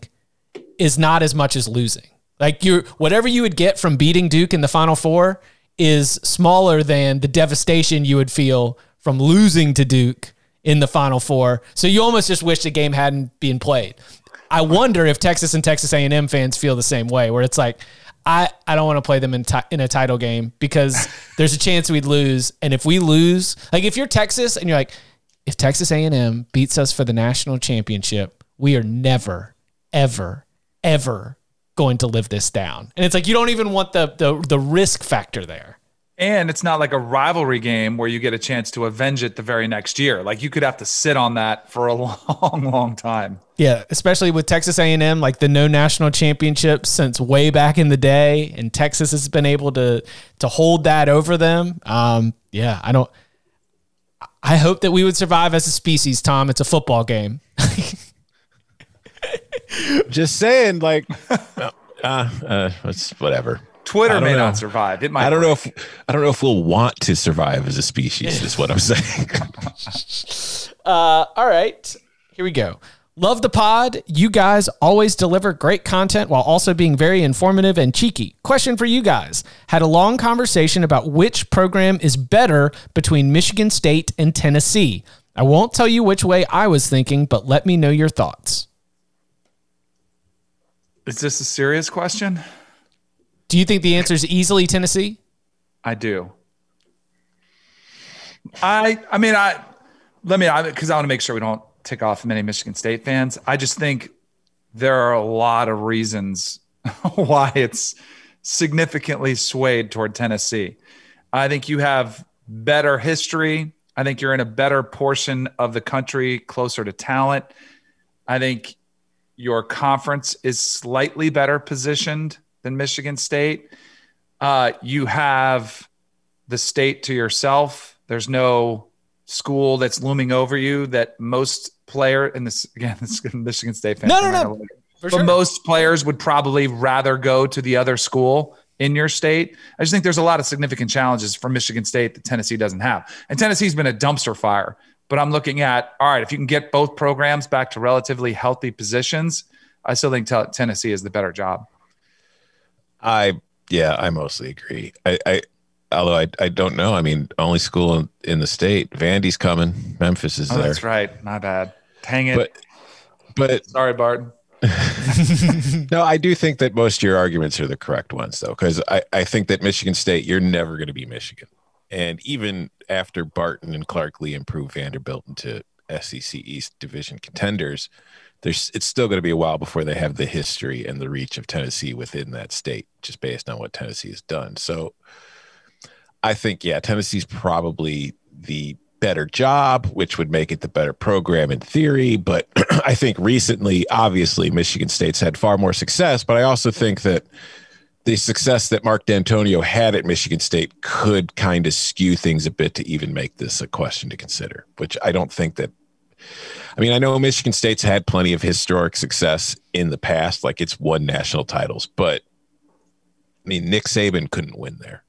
is not as much as losing. Like you, whatever you would get from beating Duke in the Final Four is smaller than the devastation you would feel from losing to Duke in the Final Four. So you almost just wish the game hadn't been played. I wonder if Texas and Texas A and M fans feel the same way, where it's like, I, I don't want to play them in, ti- in a title game because there's a chance we'd lose. And if we lose, like if you're Texas and you're like, if Texas A and M beats us for the national championship, we are never, ever, ever going to live this down. And it's like, you don't even want the the, the risk factor there. And it's not like a rivalry game where you get a chance to avenge it the very next year. Like you could have to sit on that for a long, long time. Yeah, especially with Texas A and M, like the no national championship since way back in the day, and Texas has been able to to hold that over them. Um, yeah, I don't. I hope that we would survive as a species, Tom. It's a football game. Just saying, like, uh, uh, it's whatever. Twitter may know. not survive. It might. I don't know break. if I don't know if we'll want to survive as a species. Is what I'm saying. uh, all right, here we go. Love the pod. You guys always deliver great content while also being very informative and cheeky. Question for you guys. Had a long conversation about which program is better between Michigan State and Tennessee. I won't tell you which way I was thinking, but let me know your thoughts. Is this a serious question? Do you think the answer is easily Tennessee? I do. I I mean I let me because I, I want to make sure we don't tick off many Michigan State fans. I just think there are a lot of reasons why it's significantly swayed toward Tennessee. I think you have better history. I think you're in a better portion of the country, closer to talent. I think your conference is slightly better positioned than Michigan State. Uh, you have the state to yourself. There's no school that's looming over you that most player in this, again, this is Michigan State fan. No, no, no. But sure. Most players would probably rather go to the other school in your state. I just think there's a lot of significant challenges for Michigan State that Tennessee doesn't have. And Tennessee's been a dumpster fire, but I'm looking at, all right, if you can get both programs back to relatively healthy positions, I still think t- Tennessee is the better job. I, yeah, I mostly agree. I, I although I, I don't know. I mean, only school in, in the state. Vandy's coming. Memphis is oh, there. That's right. My bad. Dang it. But, but sorry, Barton. No, I do think that most of your arguments are the correct ones, though, because I, I think that Michigan State, you're never going to be Michigan. And even after Barton and Clark Lee improve Vanderbilt into S E C East division contenders, there's it's still going to be a while before they have the history and the reach of Tennessee within that state, just based on what Tennessee has done. So I think, yeah, Tennessee's probably the better job, which would make it the better program in theory. But I think recently, obviously, Michigan State's had far more success. But I also think that the success that Mark D'Antonio had at Michigan State could kind of skew things a bit to even make this a question to consider, which I don't think that. I mean, I know Michigan State's had plenty of historic success in the past, like it's won national titles, but I mean, Nick Saban couldn't win there.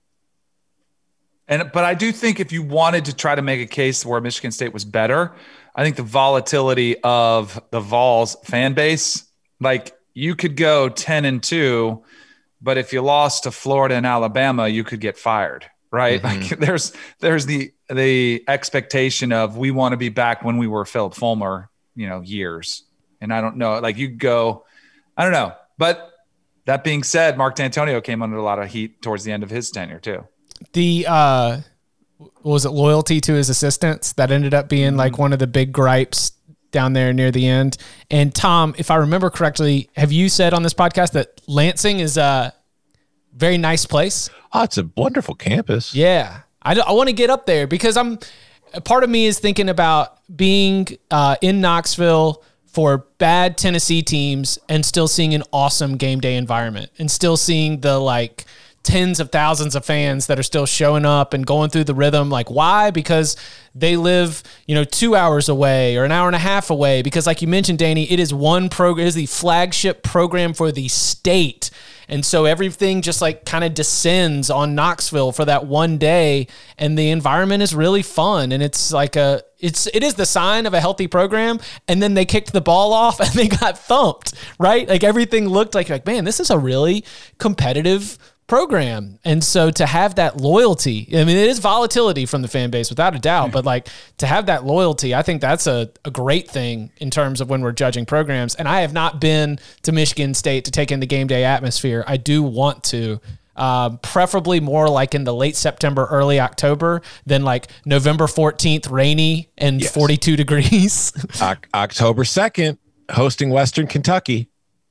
And but I do think if you wanted to try to make a case where Michigan State was better, I think the volatility of the Vols fan base, like you could go ten and two, but if you lost to Florida and Alabama, you could get fired, right? Mm-hmm. Like there's there's the the expectation of we want to be back when we were Philip Fulmer, you know, years. And I don't know, like you go, I don't know. But that being said, Mark D'Antonio came under a lot of heat towards the end of his tenure too. The, uh, was it loyalty to his assistants that ended up being like one of the big gripes down there near the end. And Tom, if I remember correctly, have you said on this podcast that Lansing is a very nice place? Oh, it's a wonderful campus. Yeah. I, I want to get up there because I'm part of me is thinking about being uh, in Knoxville for bad Tennessee teams and still seeing an awesome game day environment and still seeing the like tens of thousands of fans that are still showing up and going through the rhythm. Like why? Because they live, you know, two hours away or an hour and a half away. Because like you mentioned, Danny, it is one program, it is the flagship program for the state. And so everything just like kind of descends on Knoxville for that one day. And the environment is really fun. And it's like a, it's, it is the sign of a healthy program. And then they kicked the ball off and they got thumped, right? Like everything looked like, like, man, this is a really competitive program. And so to have that loyalty, I mean, it is volatility from the fan base without a doubt, but like to have that loyalty, I think that's a, a great thing in terms of when we're judging programs. And I have not been to Michigan State to take in the game day atmosphere. I do want to, um, preferably more like in the late September, early October than like November fourteenth, rainy and yes. forty-two degrees. o- October second, hosting Western Kentucky.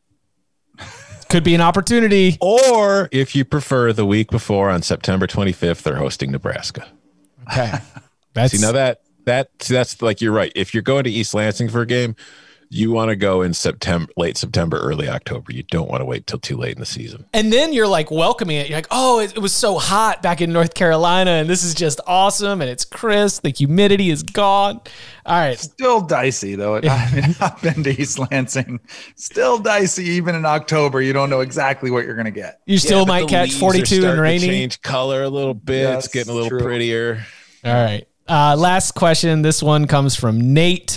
Could be an opportunity. Or if you prefer, the week before on September twenty-fifth, they're hosting Nebraska. Okay. That's See, now that, that, that's like, you're right. If you're going to East Lansing for a game, you want to go in September, late September, early October. You don't want to wait till too late in the season. And then you're like welcoming it. You're like, oh, it, it was so hot back in North Carolina, and this is just awesome, and it's crisp. The humidity is gone. All right. Still dicey, though. I mean, I've been to East Lansing. Still dicey, even in October. You don't know exactly what you're going to get. You still yeah, might catch forty-two and rainy. Change color a little bit. Yes, it's getting a little true. prettier. All right. Uh, last question. This one comes from Nate.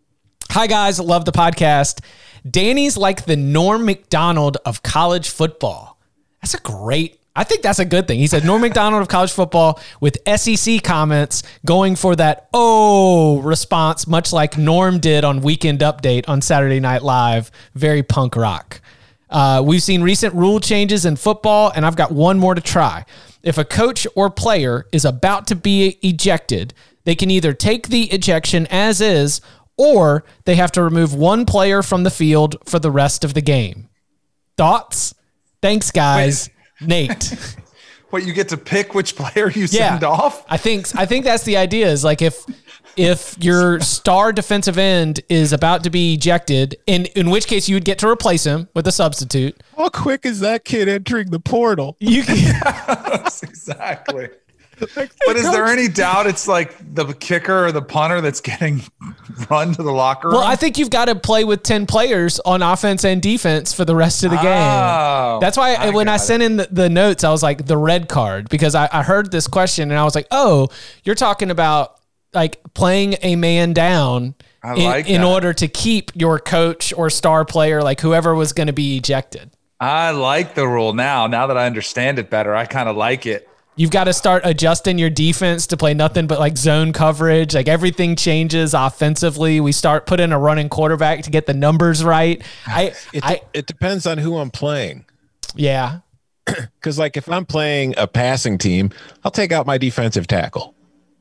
Hi, guys. Love the podcast. Danny's like the Norm Macdonald of college football. That's a great, I think that's a good thing. He said Norm Macdonald of college football with S E C comments going for that oh response, much like Norm did on Weekend Update on Saturday Night Live. Very punk rock. Uh, we've seen recent rule changes in football, and I've got one more to try. If a coach or player is about to be ejected, they can either take the ejection as is, or they have to remove one player from the field for the rest of the game. Thoughts? Thanks, guys. Wait. Nate. What, you get to pick which player you send yeah, off? I think I think that's the idea. Is like if if your star defensive end is about to be ejected, in in which case you would get to replace him with a substitute. How quick is that kid entering the portal? You can yes, exactly. Like, but is there any doubt it's like the kicker or the punter that's getting run to the locker room? Well, I think you've got to play with ten players on offense and defense for the rest of the game. Oh, that's why I when I sent it. in the, the notes, I was like, the red card, because I, I heard this question and I was like, oh, you're talking about like playing a man down I in, like in that. order to keep your coach or star player, like whoever was going to be ejected. I like the rule now. Now that I understand it better, I kind of like it. You've got to start adjusting your defense to play nothing but like zone coverage. Like everything changes offensively. We start putting a running quarterback to get the numbers right. I, it, I, it depends on who I'm playing. Yeah. Because like if I'm playing a passing team, I'll take out my defensive tackle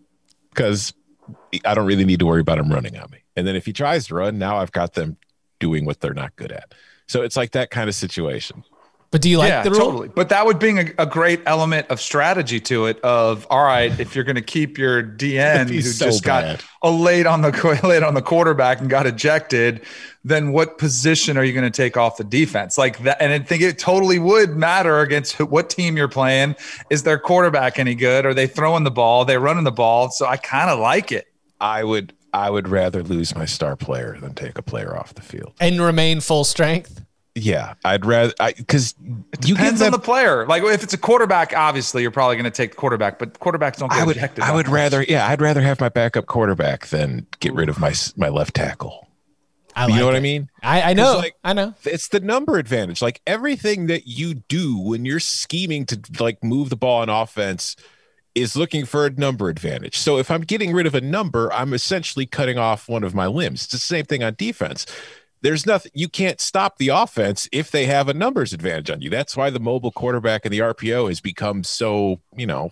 because I don't really need to worry about him running on me. And then if he tries to run, now I've got them doing what they're not good at. So it's like that kind of situation. But do you like yeah, the rule? Totally. But that would bring a, a great element of strategy to it. Of all right, if you're going to keep your D N who so just bad. got a late on the late on the quarterback and got ejected, then what position are you going to take off the defense like that? And I think it totally would matter against who, what team you're playing. Is their quarterback any good? Are they throwing the ball? Are they running the ball? So I kind of like it. I would I would rather lose my star player than take a player off the field and remain full strength. Yeah, I'd rather because It depends on the player. Like if it's a quarterback, obviously you're probably going to take the quarterback, but quarterbacks don't get I would, ejected. I would much. rather, yeah, I'd rather have my backup quarterback than get rid of my my left tackle. I you like know what it. I mean? I, I know. Like, I know. It's the number advantage. Like everything that you do when you're scheming to like move the ball on offense is looking for a number advantage. So if I'm getting rid of a number, I'm essentially cutting off one of my limbs. It's the same thing on defense. There's nothing, you can't stop the offense if they have a numbers advantage on you. That's why the mobile quarterback in the R P O has become so, you know,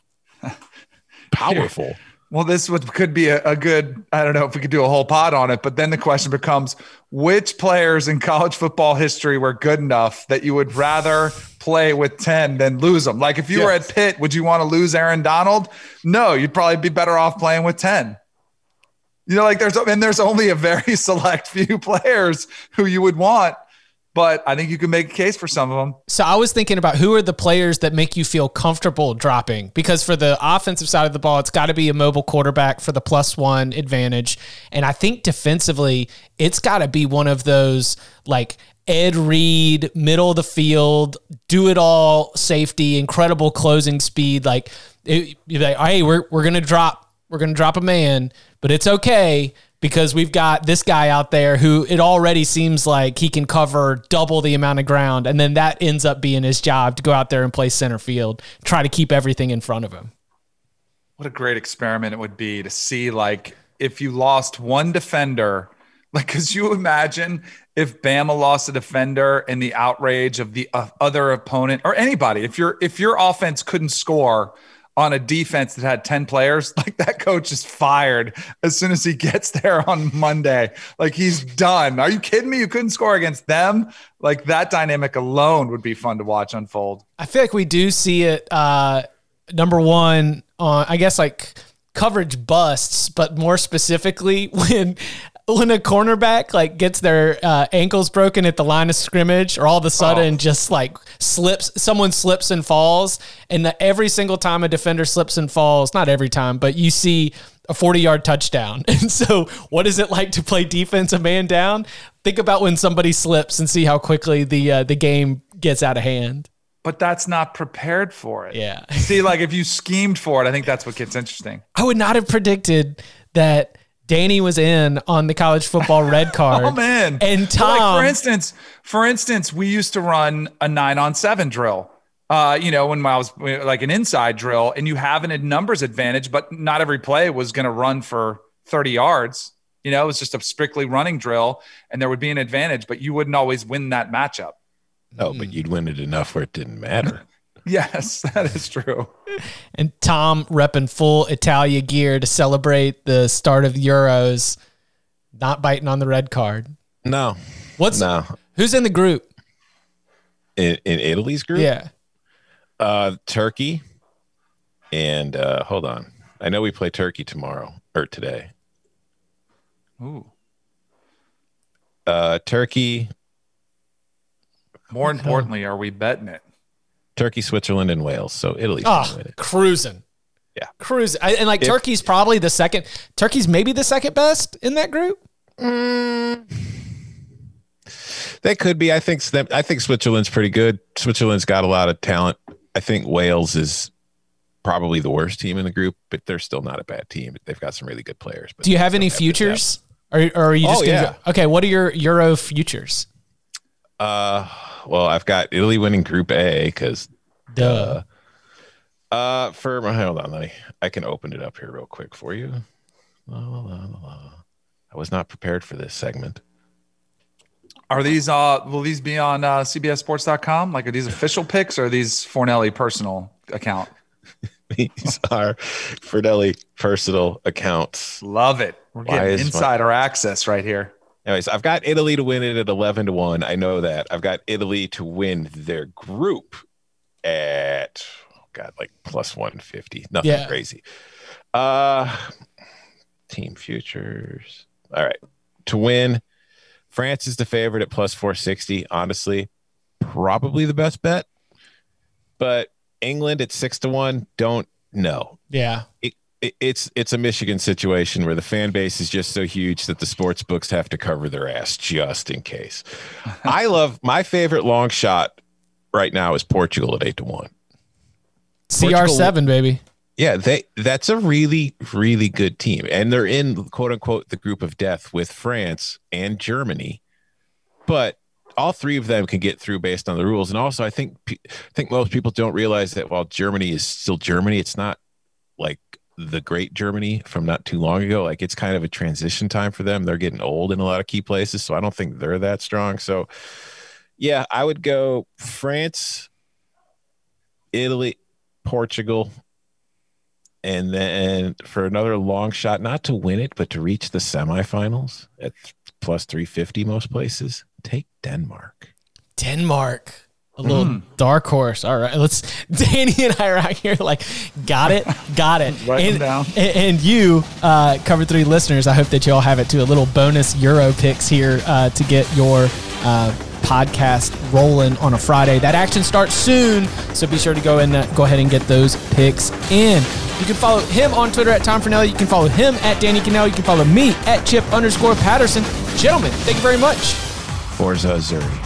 powerful. Well, this would could be a, a good, I don't know if we could do a whole pod on it, but then the question becomes which players in college football history were good enough that you would rather play with ten than lose them? Like if you Yes. were at Pitt, would you want to lose Aaron Donald? No, you'd probably be better off playing with ten. You know, like there's, and there's only a very select few players who you would want, but I think you can make a case for some of them. So I was thinking about who are the players that make you feel comfortable dropping, because for the offensive side of the ball, it's got to be a mobile quarterback for the plus one advantage. And I think defensively, it's got to be one of those like Ed Reed, middle of the field, do it all safety, incredible closing speed. Like, it, you're like, hey, we're, we're going to drop, we're going to drop a man, but it's okay, because we've got this guy out there who it already seems like he can cover double the amount of ground. And then that ends up being his job to go out there and play center field, try to keep everything in front of him. What a great experiment it would be to see, like, if you lost one defender, like, could you imagine if Bama lost a defender and the outrage of the uh, other opponent or anybody, if your, if your offense couldn't score on a defense that had ten players, like that coach is fired as soon as he gets there on Monday. Like he's done. Are you kidding me? You couldn't score against them? Like that dynamic alone would be fun to watch unfold. I feel like we do see it, uh, number one, on, I guess, like coverage busts, but more specifically when when a cornerback like gets their uh, ankles broken at the line of scrimmage, or all of a sudden Oh. just like slips, someone slips and falls, and the, every single time a defender slips and falls, not every time, but you see a forty-yard touchdown. And so what is it like to play defense a man down? Think about when somebody slips and see how quickly the uh, the game gets out of hand. But that's not prepared for it. Yeah. See, like if you schemed for it, I think that's what gets interesting. I would not have predicted that Danny was in on the college football red card. Oh man. And So, like, Tom, for instance, for instance, we used to run a nine on seven drill. Uh, you know, when I was like an inside drill, and you have an numbers advantage, but not every play was going to run for thirty yards. You know, it was just a strictly running drill, and there would be an advantage, but you wouldn't always win that matchup. No, but you'd win it enough where it didn't matter. Yes, that is true. and Tom repping full Italia gear to celebrate the start of the Euros, not biting on the red card. No, What's no. who's in the group? In, in Italy's group? Yeah. Uh, Turkey. And uh, hold on. I know we play Turkey tomorrow or today. Ooh. Uh, Turkey, More importantly, are we betting it? Turkey, Switzerland, and Wales. So Italy's gonna Oh, win it. cruising. Yeah. Cruising. I, and like If- Turkey's probably the second. Turkey's maybe the second best in that group. They could be. I think. I think Switzerland's pretty good. Switzerland's got a lot of talent. I think Wales is probably the worst team in the group, but they're still not a bad team. They've got some really good players. But Do you they have don't any the futures? Or, or are you just Oh, gonna yeah. go, okay, what are your Euro futures? depth. Uh, well, I've got Italy winning Group A because. Duh. Uh, for hold on, let me. I can open it up here real quick for you. La, la, la, la, la. I was not prepared for this segment. Are these uh will these be on uh, C B S Sports dot com? Like, are these official picks or are these Fornelli personal account? These are Ferdelli personal accounts. Love it. We're Why getting is my- insider access right here. Anyways, I've got Italy to win it at eleven to one. I know that. I've got Italy to win their group at, oh God, like plus one fifty. Nothing yeah. crazy. Uh, team futures. All right. To win, France is the favorite at plus four sixty. Honestly, probably the best bet. But England at six to one, don't know. Yeah. It, It's it's a Michigan situation where the fan base is just so huge that the sports books have to cover their ass just in case. I love my favorite long shot right now is Portugal at eight to one. C R seven, baby. Yeah, they that's a really, really good team. And they're in, quote unquote, the group of death with France and Germany. But all three of them can get through based on the rules. And also, I think I think most people don't realize that while Germany is still Germany, it's not like the great Germany from not too long ago. Like it's kind of a transition time for them. They're getting old in a lot of key places. So I don't think they're that strong. So yeah, I would go France, Italy, Portugal. And then for another long shot, not to win it, but to reach the semifinals at plus three fifty, most places, take Denmark. Denmark. A little mm. dark horse. All right, let's. Danny and I are out here like, got it, got it. Write and, them down. And, and you, uh, Cover Three listeners, I hope that you all have it too. A little bonus Euro picks here uh, to get your uh, podcast rolling on a Friday. That action starts soon, so be sure to go and uh, go ahead and get those picks in. You can follow him on Twitter at Tom Fornelli. You can follow him at Danny Cannell. You can follow me at Chip underscore Patterson. Gentlemen, thank you very much. Forza Azzurri.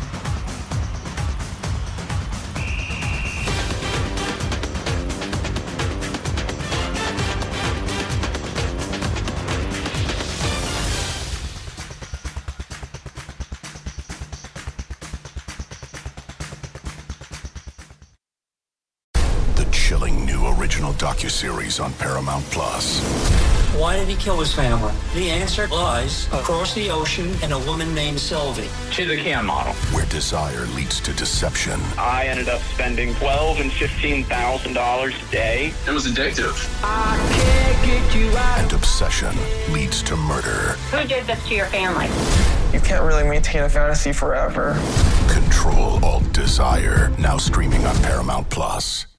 Docuseries on Paramount Plus. Why did he kill his family? The answer lies across the ocean in a woman named Sylvie. She's a Can model. Where desire leads to deception. I ended up spending twelve and fifteen thousand dollars a day. It was addictive. I can't get you out. And obsession leads to murder. Who did this to your family? You can't really maintain a fantasy forever. Control Alt Desire. Now streaming on Paramount Plus.